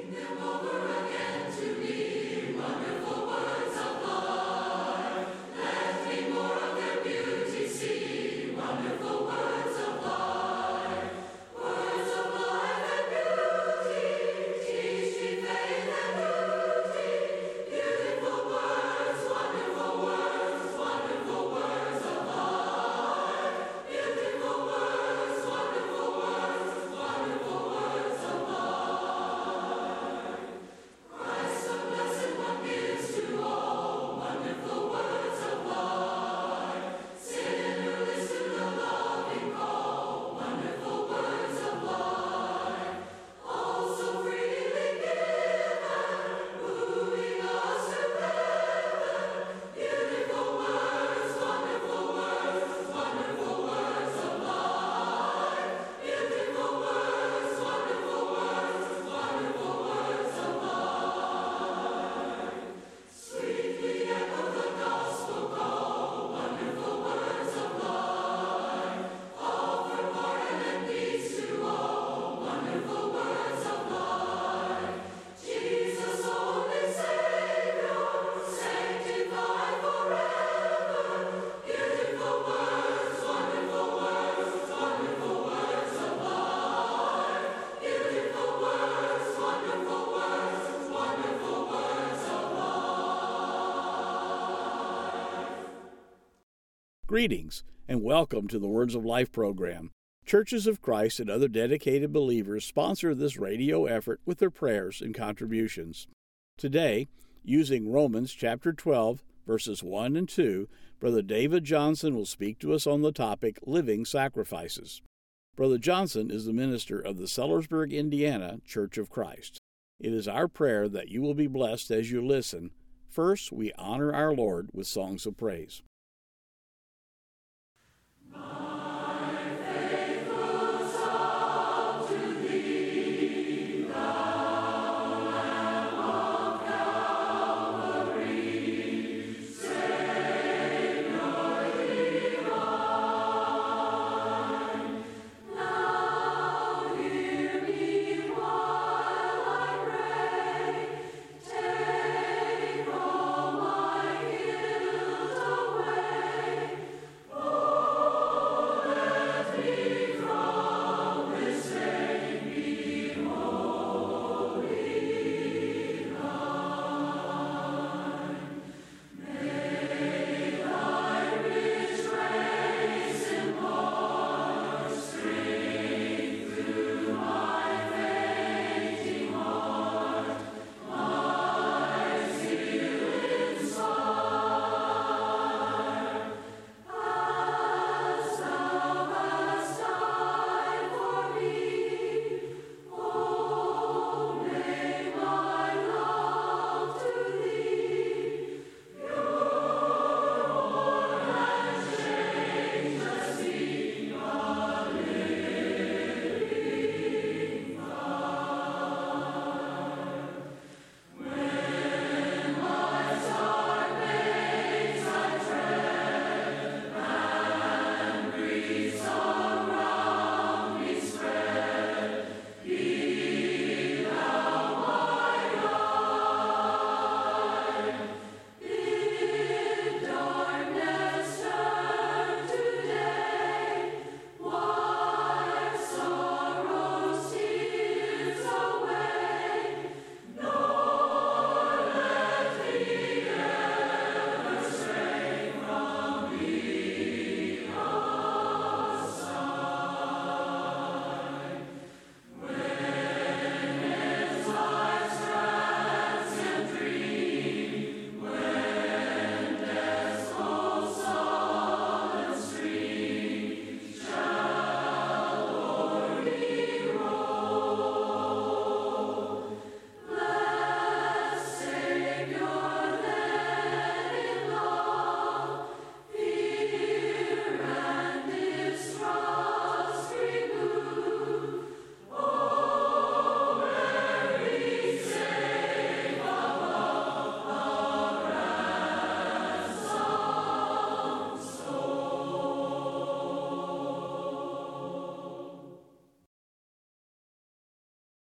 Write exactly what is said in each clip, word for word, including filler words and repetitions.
Greetings, and welcome to the Words of Life program. Churches of Christ and other dedicated believers sponsor this radio effort with their prayers and contributions. Today, using Romans chapter twelve, verses one and two, Brother David Johnson will speak to us on the topic Living Sacrifices. Brother Johnson is the minister of the Sellersburg, Indiana Church of Christ. It is our prayer that you will be blessed as you listen. First, we honor our Lord with songs of praise. Away.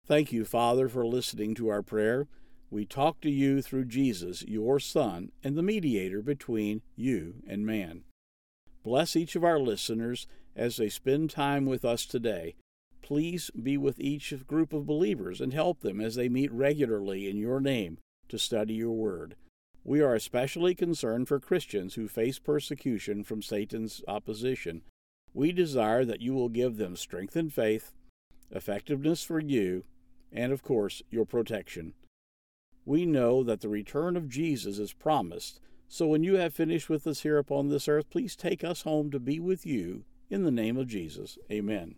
Thank you, Father, for listening to our prayer. We talk to you through Jesus, your Son, and the mediator between you and man. Bless each of our listeners as they spend time with us today. Please be with each group of believers and help them as they meet regularly in your name to study your word. We are especially concerned for Christians who face persecution from Satan's opposition. We desire that you will give them strength and faith, effectiveness for you, and, of course, your protection. We know that the return of Jesus is promised, so when you have finished with us here upon this earth, please take us home to be with you. In the name of Jesus, amen.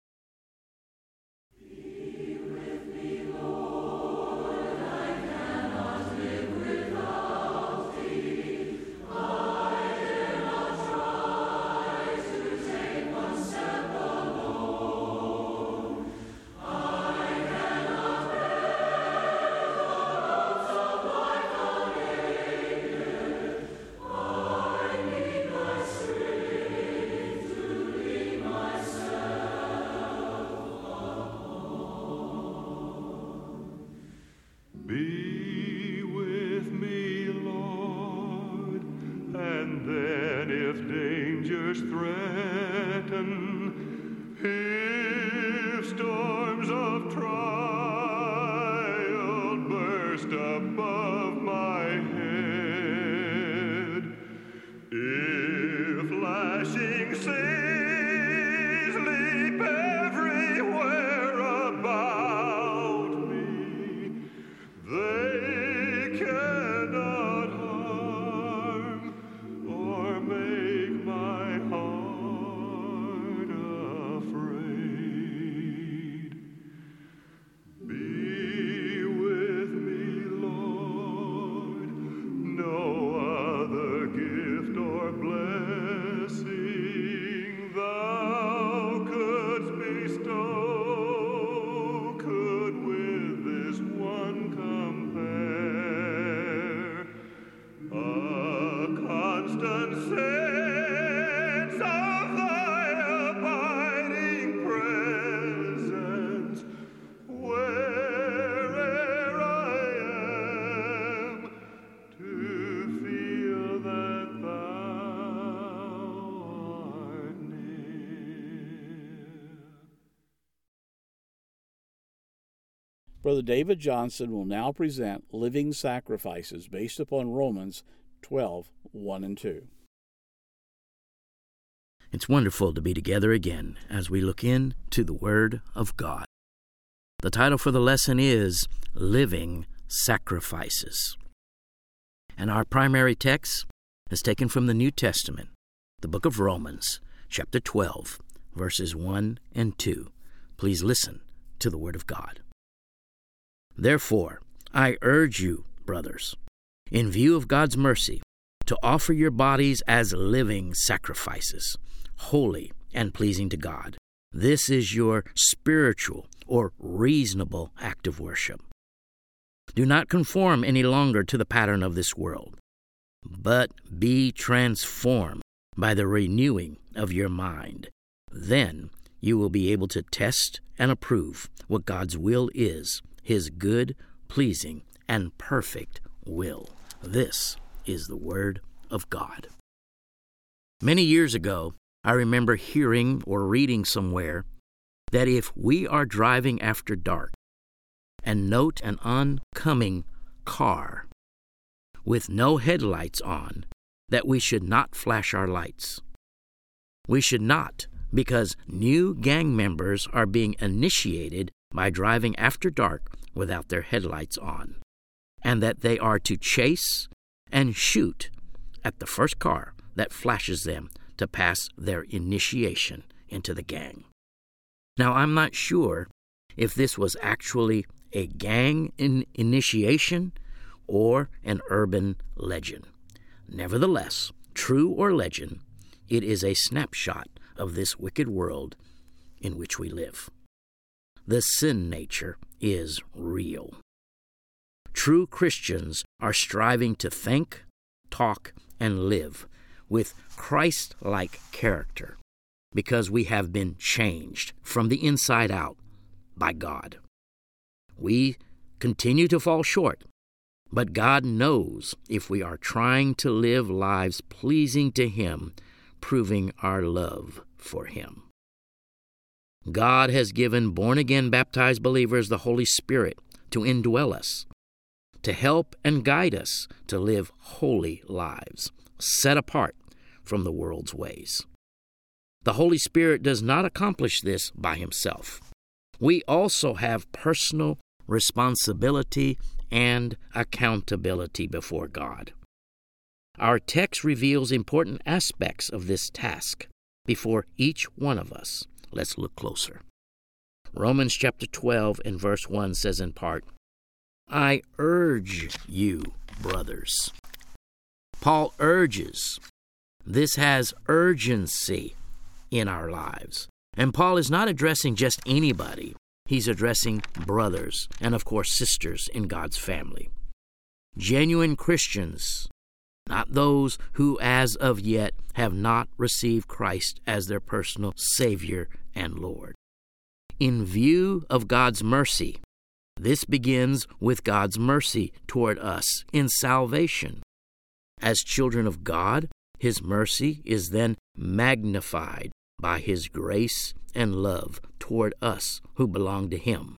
Be with me, Lord, and then if dangers threaten, if storms of trial burst above my head, if lashing seas leap everywhere about me, they cannot harm or make my heart afraid. Be with me, Lord, no other gift or blessing thou couldst bestow could with this one compare. A constant sense of thy abiding presence where'er I am, to feel that thou art near. Brother David Johnson will now present Living Sacrifices based upon Romans twelve, one and two. It's wonderful to be together again as we look into the Word of God. The title for the lesson is Living Sacrifices. And our primary text is taken from the New Testament, the book of Romans, chapter twelve, verses one and two. Please listen to the Word of God. Therefore, I urge you, brothers, in view of God's mercy, to offer your bodies as living sacrifices, holy and pleasing to God. This is your spiritual or reasonable act of worship. Do not conform any longer to the pattern of this world, but be transformed by the renewing of your mind. Then you will be able to test and approve what God's will is, His good, pleasing, and perfect will. This is the Word of God. Many years ago, I remember hearing or reading somewhere that if we are driving after dark and note an oncoming car with no headlights on, that we should not flash our lights. We should not, because new gang members are being initiated by driving after dark without their headlights on, and that they are to chase and shoot at the first car that flashes them to pass their initiation into the gang. Now, I'm not sure if this was actually a gang in initiation or an urban legend. Nevertheless, true or legend, it is a snapshot of this wicked world in which we live. The sin nature is real. True Christians are striving to think, talk, and live with Christ-like character because we have been changed from the inside out by God. We continue to fall short, but God knows if we are trying to live lives pleasing to Him, proving our love for Him. God has given born-again baptized believers the Holy Spirit to indwell us, to help and guide us to live holy lives, set apart from the world's ways. The Holy Spirit does not accomplish this by Himself. We also have personal responsibility and accountability before God. Our text reveals important aspects of this task before each one of us. Let's look closer. Romans chapter twelve and verse one says in part, I urge you, brothers. Paul urges. This has urgency in our lives. And Paul is not addressing just anybody. He's addressing brothers and, of course, sisters in God's family. Genuine Christians, not those who as of yet have not received Christ as their personal Savior and Lord. In view of God's mercy, this begins with God's mercy toward us in salvation. As children of God, His mercy is then magnified by His grace and love toward us who belong to Him.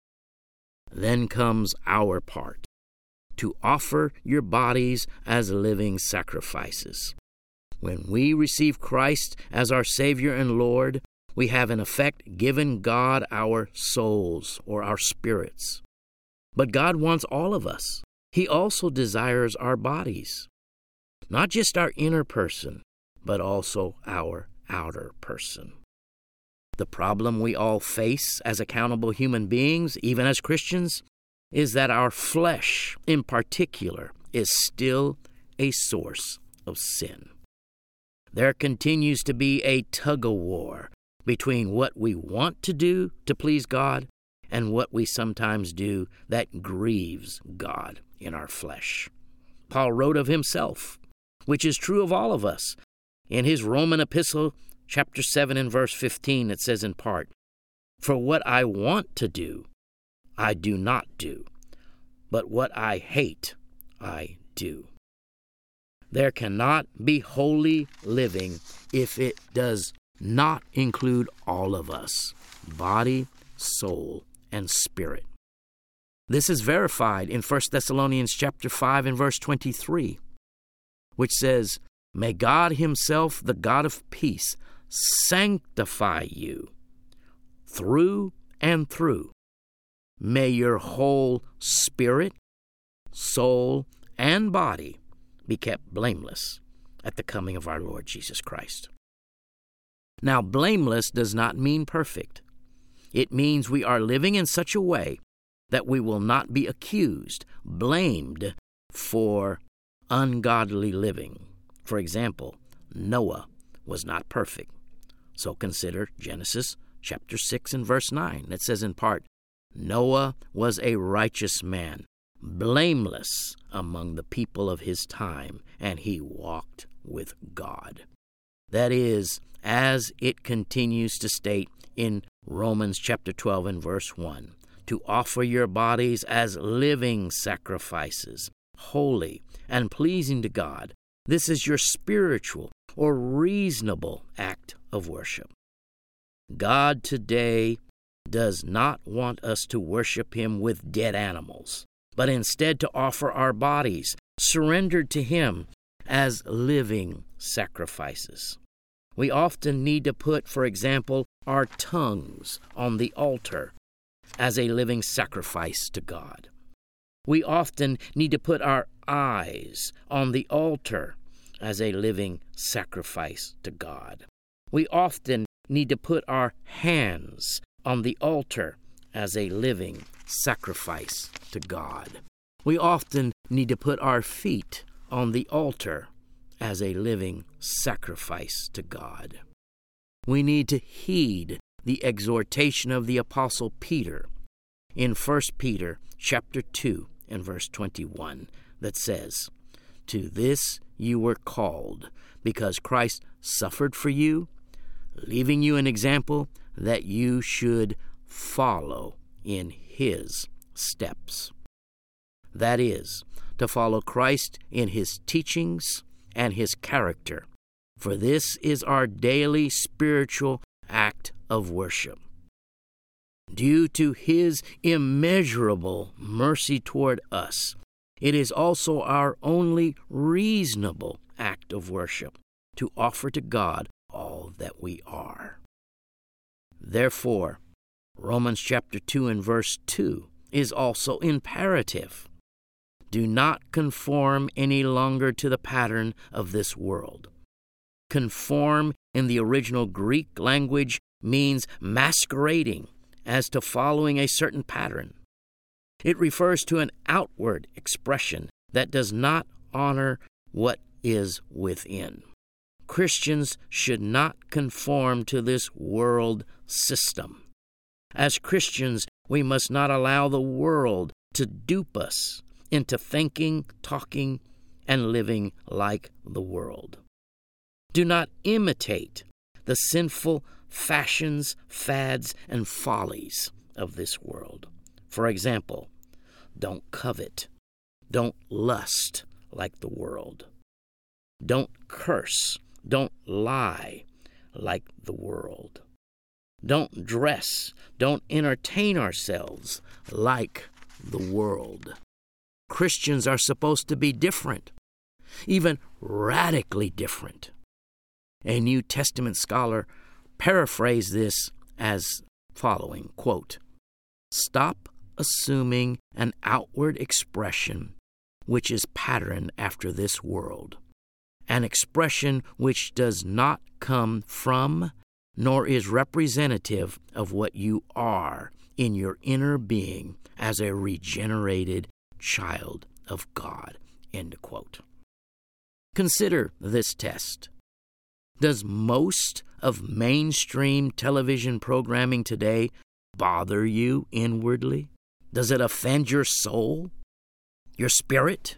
Then comes our part, to offer your bodies as living sacrifices. When we receive Christ as our Savior and Lord, we have in effect given God our souls or our spirits. But God wants all of us. He also desires our bodies, not just our inner person, but also our outer person. The problem we all face as accountable human beings, even as Christians, is that our flesh, in particular, is still a source of sin. There continues to be a tug-of-war between what we want to do to please God and what we sometimes do that grieves God in our flesh. Paul wrote of himself, which is true of all of us. In his Roman epistle, chapter seven and verse fifteen, it says in part, For what I want to do, I do not do, but what I hate, I do. There cannot be holy living if it does not include all of us, body, soul, and spirit. This is verified in First Thessalonians chapter five and verse twenty-three, which says, May God Himself, the God of peace, sanctify you through and through. May your whole spirit, soul, and body be kept blameless at the coming of our Lord Jesus Christ. Now, blameless does not mean perfect. It means we are living in such a way that we will not be accused, blamed for ungodly living. For example, Noah was not perfect. So consider Genesis chapter six and verse nine. It says in part, Noah was a righteous man, blameless among the people of his time, and he walked with God. That is, as it continues to state in Romans chapter twelve and verse one, to offer your bodies as living sacrifices, holy and pleasing to God. This is your spiritual or reasonable act of worship. God today does not want us to worship Him with dead animals, but instead to offer our bodies surrendered to Him as living sacrifices. We often need to put, for example, our tongues on the altar as a living sacrifice to God. We often need to put our eyes on the altar as a living sacrifice to God. We often need to put our hands on the altar as a living sacrifice to God. We often need to put our feet on the altar as a living sacrifice to God. We need to heed the exhortation of the Apostle Peter in First Peter chapter two and verse twenty-one that says, To this you were called, because Christ suffered for you, leaving you an example that you should follow in His steps. That is, to follow Christ in his teachings and his character, for this is our daily spiritual act of worship. Due to his immeasurable mercy toward us, it is also our only reasonable act of worship to offer to God all that we are. Therefore, Romans chapter two and verse two is also imperative. Do not conform any longer to the pattern of this world. Conform in the original Greek language means masquerading as to following a certain pattern. It refers to an outward expression that does not honor what is within. Christians should not conform to this world system. As Christians, we must not allow the world to dupe us into thinking, talking, and living like the world. Do not imitate the sinful fashions, fads, and follies of this world. For example, don't covet. Don't lust like the world. Don't curse. Don't lie like the world. Don't dress. Don't entertain ourselves like the world. Christians are supposed to be different, even radically different. A New Testament scholar paraphrased this as following, quote, "Stop assuming an outward expression which is patterned after this world, an expression which does not come from nor is representative of what you are in your inner being as a regenerated child of God." End quote. Consider this test. Does most of mainstream television programming today bother you inwardly? Does it offend your soul, your spirit?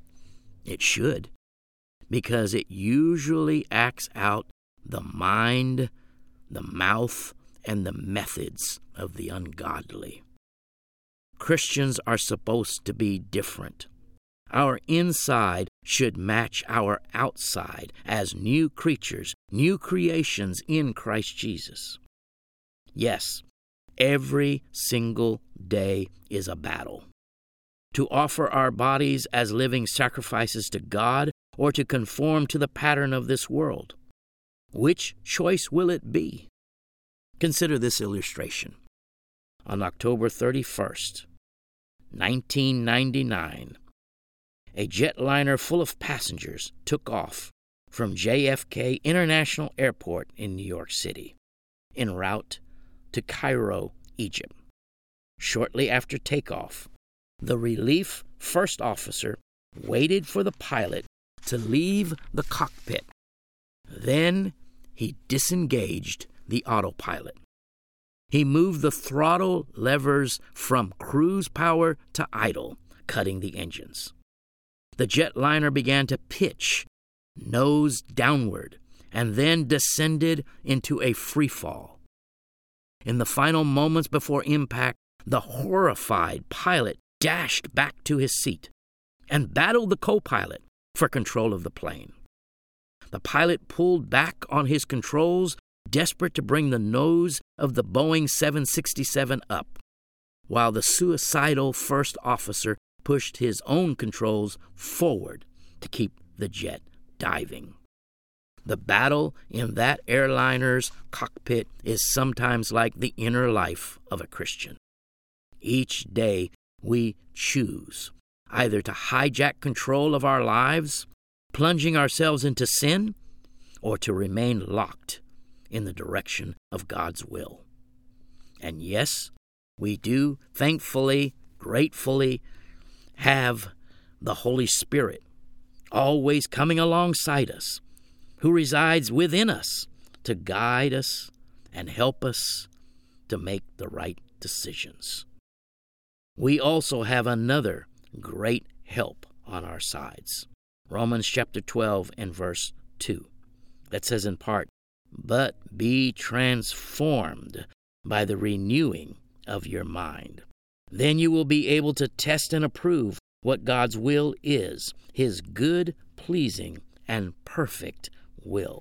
It should, because it usually acts out the mind, the mouth, and the methods of the ungodly. Christians are supposed to be different. Our inside should match our outside as new creatures, new creations in Christ Jesus. Yes, every single day is a battle. To offer our bodies as living sacrifices to God or to conform to the pattern of this world. Which choice will it be? Consider this illustration. On October thirty-first, nineteen ninety-nine, a jetliner full of passengers took off from J F K International Airport in New York City, en route to Cairo, Egypt. Shortly after takeoff, the relief first officer waited for the pilot to leave the cockpit. Then he disengaged the autopilot. He moved the throttle levers from cruise power to idle, cutting the engines. The jetliner began to pitch, nose downward, and then descended into a free fall. In the final moments before impact, the horrified pilot dashed back to his seat and battled the co-pilot for control of the plane. The pilot pulled back on his controls, desperate to bring the nose of the Boeing seven sixty-seven up, while the suicidal first officer pushed his own controls forward to keep the jet diving. The battle in that airliner's cockpit is sometimes like the inner life of a Christian. Each day we choose either to hijack control of our lives, plunging ourselves into sin, or to remain locked in the direction of God's will. And yes, we do thankfully, gratefully have the Holy Spirit always coming alongside us, who resides within us to guide us and help us to make the right decisions. We also have another great help on our sides. Romans chapter twelve and verse two. That says in part, "But be transformed by the renewing of your mind, Then you will be able to test and approve what God's will is, His good, pleasing, and perfect will.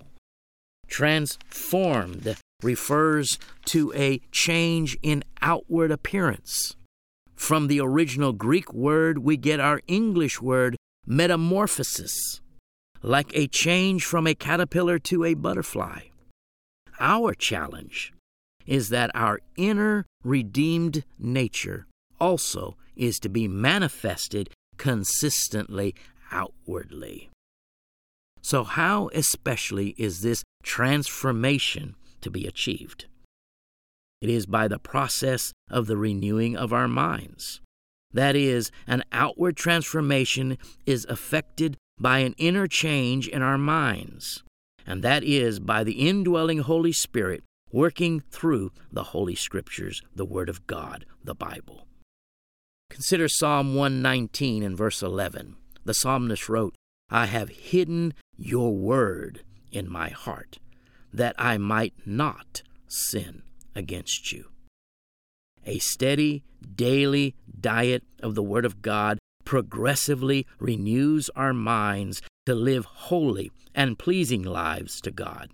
Transformed refers to a change in outward appearance. From the original Greek word, we get our English word metamorphosis, like a change from a caterpillar to a butterfly. Our challenge is that our inner redeemed nature also is to be manifested consistently outwardly. So how especially is this transformation to be achieved? It is by the process of the renewing of our minds. That is, an outward transformation is effected by an inner change in our minds, and that is by the indwelling Holy Spirit working through the Holy Scriptures, the Word of God, the Bible. Consider Psalm one nineteen and verse eleven. The psalmist wrote, "I have hidden your word in my heart, that I might not sin against you." A steady, daily diet of the Word of God progressively renews our minds to live holy and pleasing lives to God.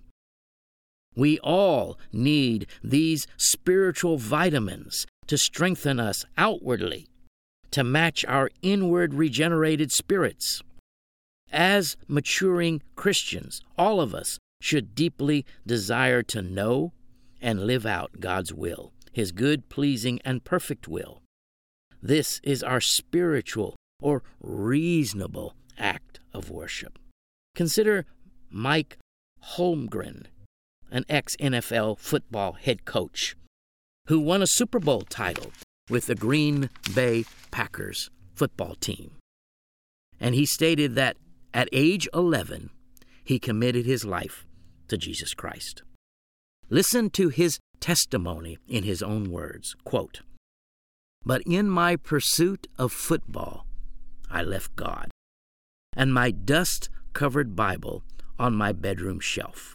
We all need these spiritual vitamins to strengthen us outwardly, to match our inward regenerated spirits. As maturing Christians, all of us should deeply desire to know and live out God's will, His good, pleasing, and perfect will. This is our spiritual or reasonable act of worship. Consider Mike Holmgren, an ex-N F L football head coach, who won a Super Bowl title with the Green Bay Packers football team. And he stated that at age eleven, he committed his life to Jesus Christ. Listen to his testimony in his own words, quote, "But in my pursuit of football, I left God and my dust-covered Bible on my bedroom shelf.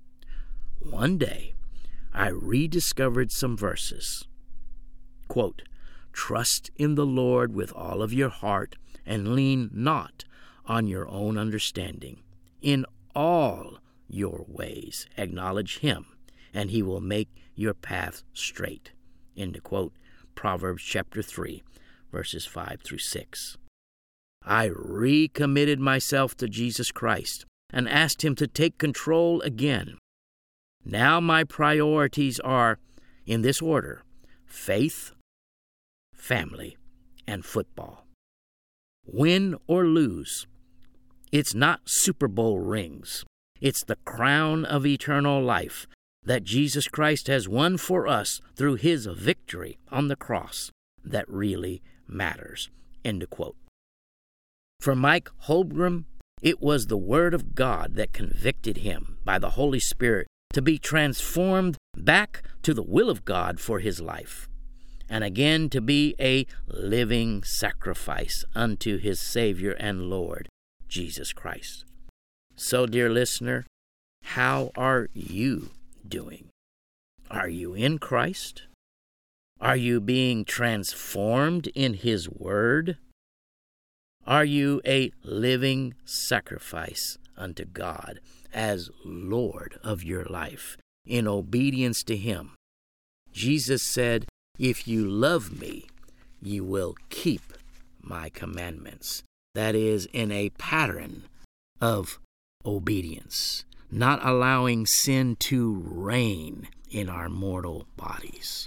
One day, I rediscovered some verses. Quote, 'Trust in the Lord with all of your heart and lean not on your own understanding. In all your ways acknowledge Him, and He will make your path straight.'" End of quote. Proverbs chapter three, verses five through six. I recommitted myself to Jesus Christ and asked Him to take control again. Now my priorities are, in this order, faith, family, and football. Win or lose, it's not Super Bowl rings. It's the crown of eternal life that Jesus Christ has won for us through His victory on the cross that really matters. End of quote. For Mike Holmgren, it was the Word of God that convicted him by the Holy Spirit to be transformed back to the will of God for his life, and again to be a living sacrifice unto his Savior and Lord, Jesus Christ. So, dear listener, how are you doing? Are you in Christ? Are you being transformed in His Word? Are you a living sacrifice unto God as Lord of your life in obedience to Him? Jesus said, "If you love me, you will keep my commandments." That is, in a pattern of obedience, not allowing sin to reign in our mortal bodies.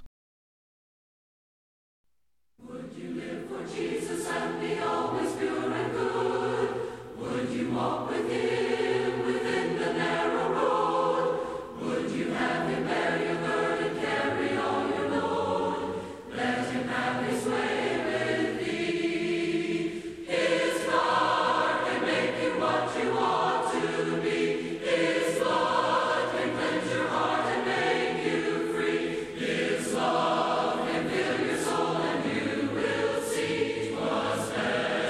Would you live for Jesus and be always pure and good? Would you walk with Him within the narrow road? Would you have Him bear your burden, carry all your load? Let Him have His way with thee. His heart can make you what you ought to be. His blood can cleanse your heart and make you free. His love can fill your soul and you will see 'twas better.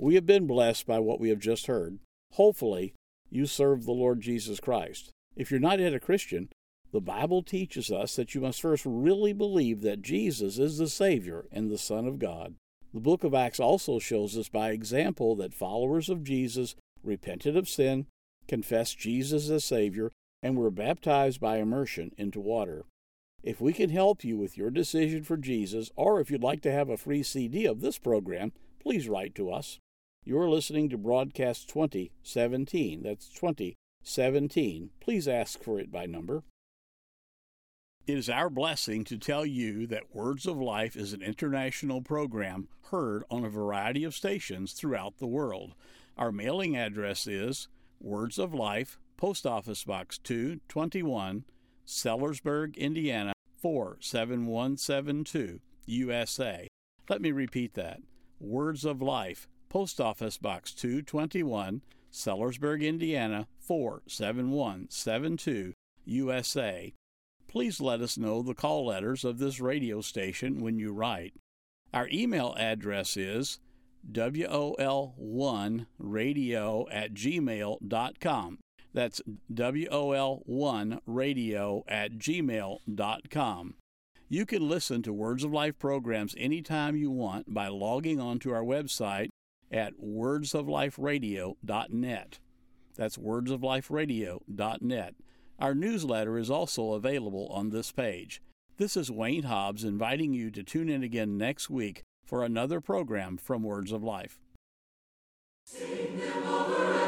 We have been blessed by what we have just heard. Hopefully, you serve the Lord Jesus Christ. If you're not yet a Christian, the Bible teaches us that you must first really believe that Jesus is the Savior and the Son of God. The book of Acts also shows us by example that followers of Jesus repented of sin, confessed Jesus as Savior, and were baptized by immersion into water. If we can help you with your decision for Jesus, or if you'd like to have a free C D of this program, please write to us. You're listening to Broadcast twenty seventeen. That's twenty seventeen. Please ask for it by number. It is our blessing to tell you that Words of Life is an international program heard on a variety of stations throughout the world. Our mailing address is Words of Life, Post Office Box two twenty-one, Sellersburg, Indiana four seven one seven two, U S A. Let me repeat that. Words of Life, Post Office Box two twenty-one, Sellersburg, Indiana four seven one seven two, U S A. Please let us know the call letters of this radio station when you write. Our email address is W O L one radio at gmail dot com. That's W O L one radio at gmail dot com. You can listen to Words of Life programs anytime you want by logging on to our website at words of life radio dot net. That's words of life radio dot net. Our newsletter is also available on this page. This is Wayne Hobbs inviting you to tune in again next week for another program from Words of Life. Sing them over